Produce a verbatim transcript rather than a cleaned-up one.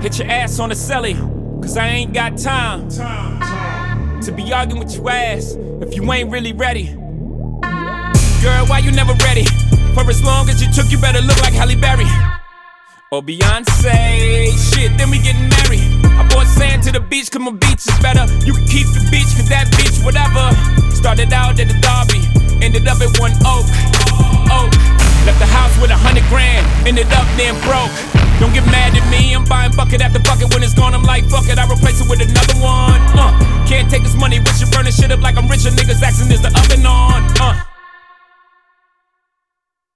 Hit your ass on the celly, cause I ain't got time to be arguing with your ass if you ain't really ready. Girl, why you never ready? For as long as you took, you better look like Halle Berry or Beyonce. Shit, then we getting married. I bought sand to the beach, cause my beach is better. You can keep the beach, cause that beach, whatever. Started out at the Derby, ended up at one Oak. Oak. Left the house with a hundred grand, ended up then broke. Don't get mad at me, I'm buying bucket after bucket. When it's gone, I'm like, fuck it, I replace it with another one. Uh, can't take this money with you, burning shit up like I'm rich. And niggas asking, is the oven on? Uh.